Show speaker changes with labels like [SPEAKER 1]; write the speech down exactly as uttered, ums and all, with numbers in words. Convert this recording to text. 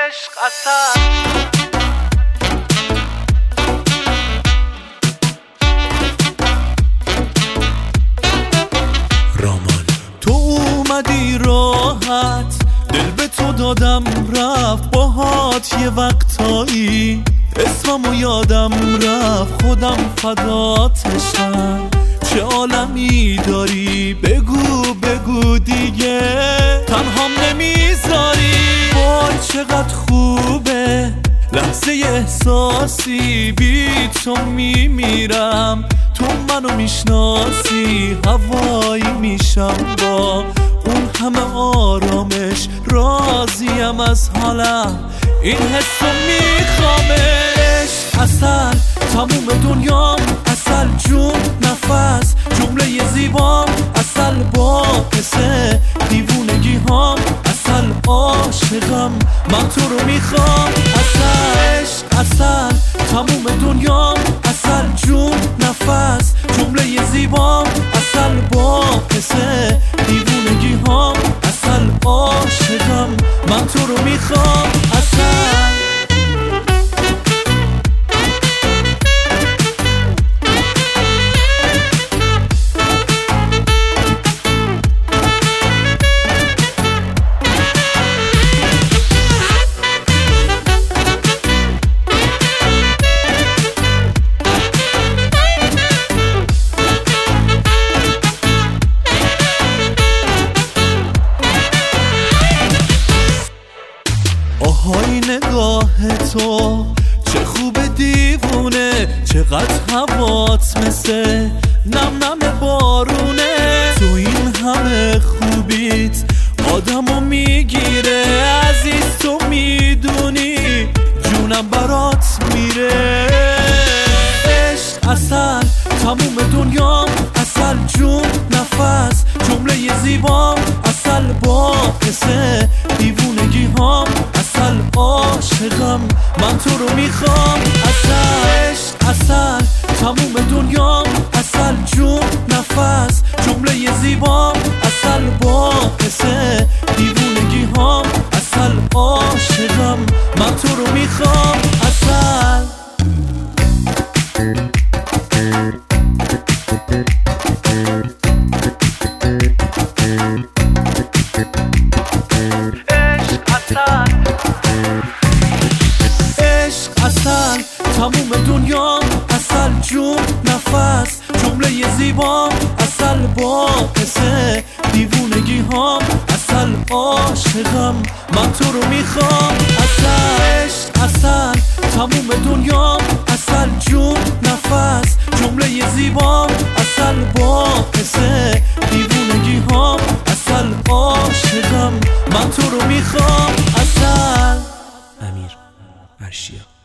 [SPEAKER 1] عشق اصل
[SPEAKER 2] رامان تو اومدی راحت دل به تو دادم رفت باهات یه وقتایی اسممو یادم رفت خودم فداتشم چه عالمی داری بگو بگو دیگه تنهام نمیذاری وای چقدر خوبه لحظه احساسی بی تو میمیرم تو منو میشناسی هوایی میشم با اون همه آرامش راضیم از حالم این حسو میخوامش اصل تموم دنیام اصل جون نفس جمله زیبام اصل باعث دیوونگی هام اصل عاشقم من تو رو میخوام اصل اصل تموم دنیام اصل جون نفس جمله زیبام اصل باعث دیوونگی هام اصل عاشقم من تو رو میخوام اصل آهای نگاه تو چه خوب دیوونه چقدر هوات مثل نم نم بارونه تو این همه خوبیت آدمو میگیره عزیز تو میدونی جونم برات میره عشق اصل تموم دنیام اصل جون نفس جمله زیبام اصل باعث دیوونگی هام اصل عاشقم من تو رو میخوام اصل اصل تموم دنیام اصل جون نفس جمله زیبام اصل باعث دیوونگی هام اصل عاشقم من تو رو میخوام اصل اصل تموم دنیام اصل جون نفس جمله زیبام اصل باعث دیوونگی هام اصل عاشقم من تو رو میخوام اصل اصل تموم دنیام اصل جون نفس جمله زیبام اصل باعث دیوونگی هام اصل عاشقم من تو رو میخوام اصل
[SPEAKER 3] امیر ارشیا.